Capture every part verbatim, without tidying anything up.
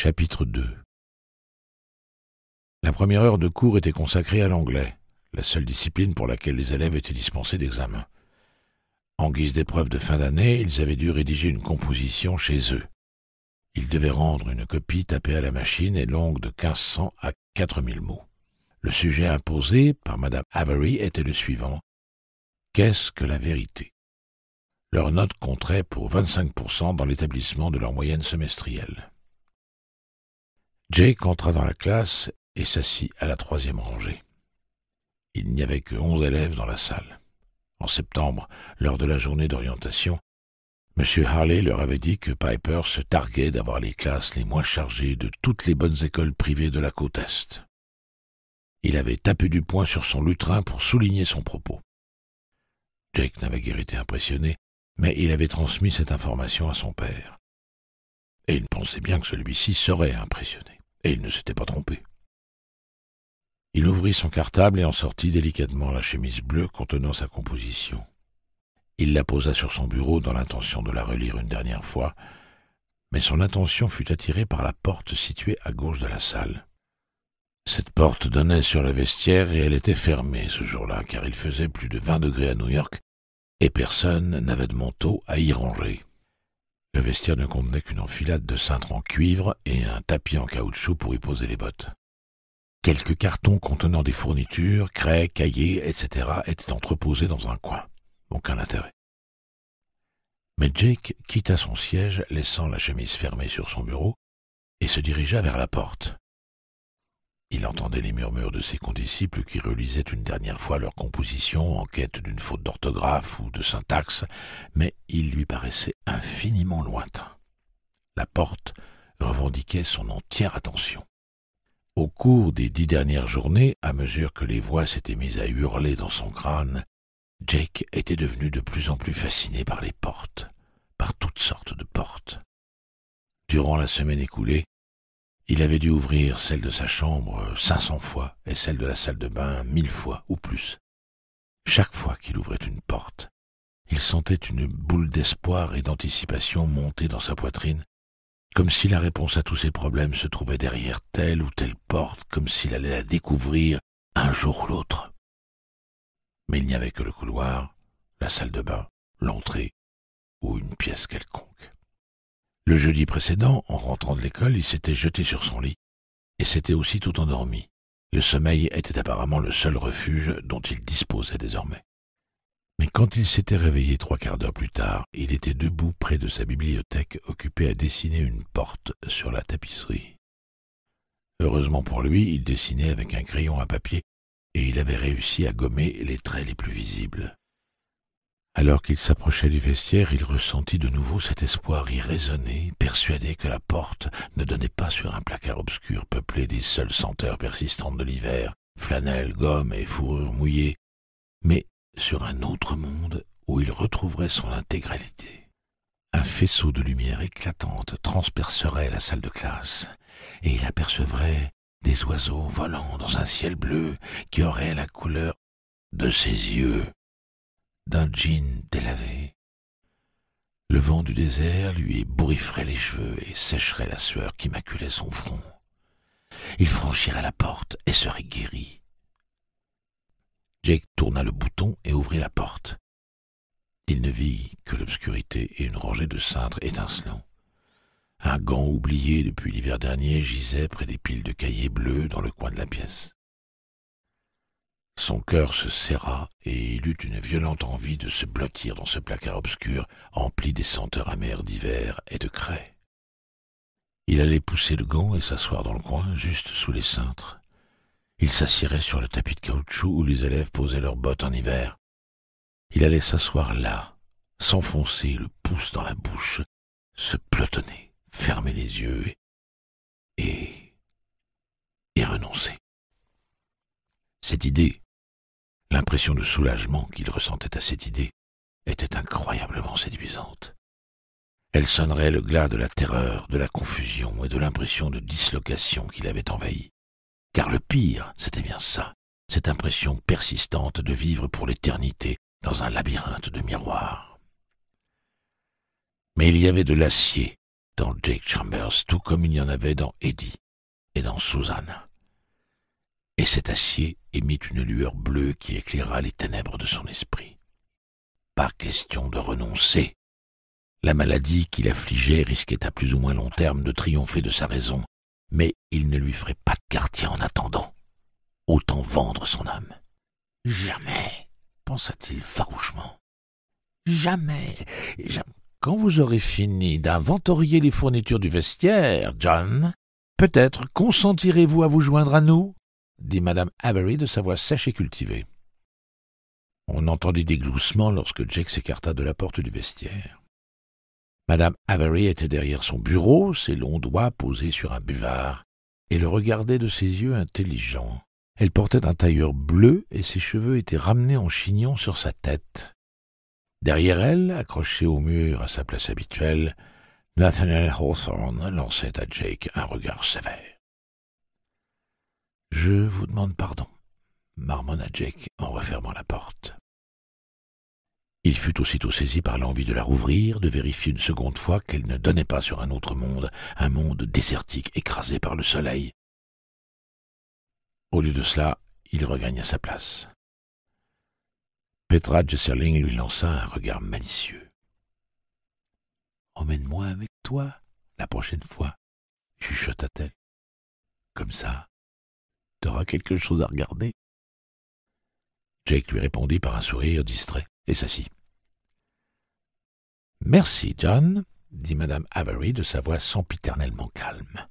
Chapitre deux. La première heure de cours était consacrée à l'anglais, la seule discipline pour laquelle les élèves étaient dispensés d'examen. En guise d'épreuve de fin d'année, ils avaient dû rédiger une composition chez eux. Ils devaient rendre une copie tapée à la machine et longue de quinze cents à quatre mille mots. Le sujet imposé par Madame Avery était le suivant. Qu'est-ce que la vérité? Leur note compterait pour vingt-cinq pour cent dans l'établissement de leur moyenne semestrielle. Jake entra dans la classe et s'assit à la troisième rangée. Il n'y avait que onze élèves dans la salle. En septembre, lors de la journée d'orientation, M. Harley leur avait dit que Piper se targuait d'avoir les classes les moins chargées de toutes les bonnes écoles privées de la côte Est. Il avait tapé du poing sur son lutrin pour souligner son propos. Jake n'avait guère été impressionné, mais il avait transmis cette information à son père. Et il pensait bien que celui-ci serait impressionné, et il ne s'était pas trompé. Il ouvrit son cartable et en sortit délicatement la chemise bleue contenant sa composition. Il la posa sur son bureau dans l'intention de la relire une dernière fois, mais son attention fut attirée par la porte située à gauche de la salle. Cette porte donnait sur le vestiaire et elle était fermée ce jour-là, car il faisait plus de vingt degrés à New York et personne n'avait de manteau à y ranger. Le vestiaire ne contenait qu'une enfilade de cintres en cuivre et un tapis en caoutchouc pour y poser les bottes. Quelques cartons contenant des fournitures, craies, cahiers, et cetera étaient entreposés dans un coin. Aucun intérêt. Mais Jake quitta son siège, laissant la chemise fermée sur son bureau, et se dirigea vers la porte. Il entendait les murmures de ses condisciples qui relisaient une dernière fois leur composition en quête d'une faute d'orthographe ou de syntaxe, mais il lui paraissait infiniment lointain. La porte revendiquait son entière attention. Au cours des dix dernières journées, à mesure que les voix s'étaient mises à hurler dans son crâne, Jake était devenu de plus en plus fasciné par les portes, par toutes sortes de portes. Durant la semaine écoulée, il avait dû ouvrir celle de sa chambre cinq cents fois et celle de la salle de bain mille fois ou plus. Chaque fois qu'il ouvrait une porte, il sentait une boule d'espoir et d'anticipation monter dans sa poitrine, comme si la réponse à tous ses problèmes se trouvait derrière telle ou telle porte, comme s'il allait la découvrir un jour ou l'autre. Mais il n'y avait que le couloir, la salle de bain, l'entrée ou une pièce quelconque. Le jeudi précédent, en rentrant de l'école, il s'était jeté sur son lit et s'était aussitôt endormi. Le sommeil était apparemment le seul refuge dont il disposait désormais. Mais quand il s'était réveillé trois quarts d'heure plus tard, il était debout près de sa bibliothèque, occupé à dessiner une porte sur la tapisserie. Heureusement pour lui, il dessinait avec un crayon à papier et il avait réussi à gommer les traits les plus visibles. Alors qu'il s'approchait du vestiaire, il ressentit de nouveau cet espoir irraisonné, persuadé que la porte ne donnait pas sur un placard obscur peuplé des seules senteurs persistantes de l'hiver, flanelle, gomme et fourrure mouillée, mais sur un autre monde où il retrouverait son intégralité. Un faisceau de lumière éclatante transpercerait la salle de classe, et il apercevrait des oiseaux volant dans un ciel bleu qui aurait la couleur de ses yeux, d'un jean délavé. Le vent du désert lui ébourifferait les cheveux et sécherait la sueur qui maculait son front. Il franchirait la porte et serait guéri. Jake tourna le bouton et ouvrit la porte. Il ne vit que l'obscurité et une rangée de cintres étincelants. Un gant oublié depuis l'hiver dernier gisait près des piles de cahiers bleus dans le coin de la pièce. Son cœur se serra et il eut une violente envie de se blottir dans ce placard obscur empli des senteurs amères d'hiver et de craie. Il allait pousser le gant et s'asseoir dans le coin, juste sous les cintres. Il s'assirait sur le tapis de caoutchouc où les élèves posaient leurs bottes en hiver. Il allait s'asseoir là, s'enfoncer le pouce dans la bouche, se pelotonner, fermer les yeux et... et renoncer. Cette idée, l'impression de soulagement qu'il ressentait à cette idée, était incroyablement séduisante. Elle sonnerait le glas de la terreur, de la confusion et de l'impression de dislocation qui l'avait envahi. Car le pire, c'était bien ça, cette impression persistante de vivre pour l'éternité dans un labyrinthe de miroirs. Mais il y avait de l'acier dans Jake Chambers, tout comme il y en avait dans Eddie et dans Susan. Et cet acier émit une lueur bleue qui éclaira les ténèbres de son esprit. Pas question de renoncer. La maladie qui l'affligeait risquait à plus ou moins long terme de triompher de sa raison, mais il ne lui ferait pas de quartier en attendant. Autant vendre son âme. Jamais, pensa-t-il farouchement. Jamais, jamais. Quand vous aurez fini d'inventorier les fournitures du vestiaire, John, peut-être consentirez-vous à vous joindre à nous, dit madame Avery de sa voix sèche et cultivée. On entendit des gloussements lorsque Jake s'écarta de la porte du vestiaire. Madame Avery était derrière son bureau, ses longs doigts posés sur un buvard, et le regardait de ses yeux intelligents. Elle portait un tailleur bleu et ses cheveux étaient ramenés en chignon sur sa tête. Derrière elle, accroché au mur à sa place habituelle, Nathaniel Hawthorne lançait à Jake un regard sévère. « Je vous demande pardon, » marmonna Jake en refermant la porte. Il fut aussitôt saisi par l'envie de la rouvrir, de vérifier une seconde fois qu'elle ne donnait pas sur un autre monde, un monde désertique écrasé par le soleil. Au lieu de cela, il regagna sa place. Petra Jesserling lui lança un regard malicieux. « Emmène-moi avec toi la prochaine fois, » chuchota-t-elle. « Comme ça, t'auras quelque chose à regarder. » Jake lui répondit par un sourire distrait et s'assit. « Merci, John, » dit madame Avery de sa voix sempiternellement calme.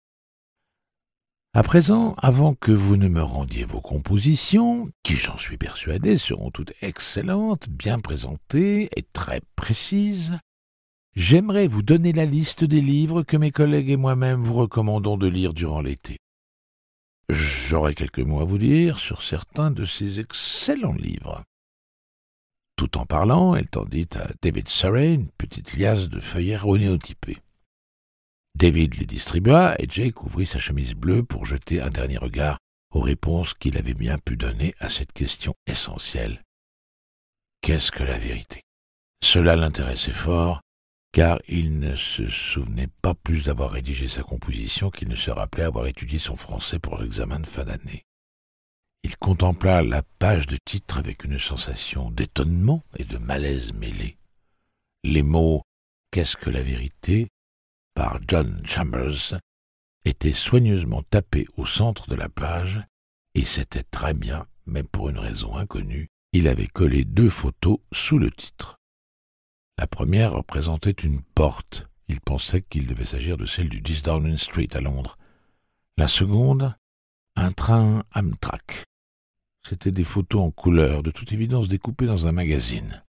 « À présent, avant que vous ne me rendiez vos compositions, qui, j'en suis persuadé, seront toutes excellentes, bien présentées et très précises, j'aimerais vous donner la liste des livres que mes collègues et moi-même vous recommandons de lire durant l'été. J'aurai quelques mots à vous dire sur certains de ces excellents livres. » Tout en parlant, elle tendit à David Surrey une petite liasse de feuillets ronéotypés. David les distribua et Jake ouvrit sa chemise bleue pour jeter un dernier regard aux réponses qu'il avait bien pu donner à cette question essentielle. Qu'est-ce que la vérité? Cela l'intéressait fort, car il ne se souvenait pas plus d'avoir rédigé sa composition qu'il ne se rappelait avoir étudié son français pour l'examen de fin d'année. Il contempla la page de titre avec une sensation d'étonnement et de malaise mêlés. Les mots « Qu'est-ce que la vérité ?» par John Chambers étaient soigneusement tapés au centre de la page, et c'était très bien, mais pour une raison inconnue, il avait collé deux photos sous le titre. La première représentait une porte. Il pensait qu'il devait s'agir de celle du dix Downing Street à Londres. La seconde, un train Amtrak. C'étaient des photos en couleur, de toute évidence découpées dans un magazine.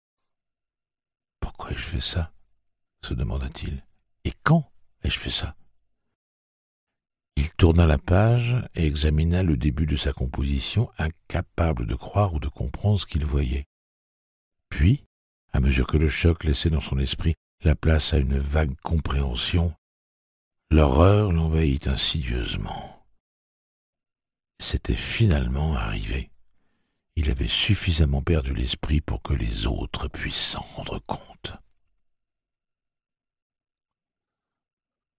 « Pourquoi ai-je fait ça ?» se demanda-t-il. « Et quand ai-je fait ça ?» Il tourna la page et examina le début de sa composition, incapable de croire ou de comprendre ce qu'il voyait. Puis, à mesure que le choc laissait dans son esprit la place à une vague compréhension, l'horreur l'envahit insidieusement. C'était finalement arrivé. Il avait suffisamment perdu l'esprit pour que les autres puissent s'en rendre compte.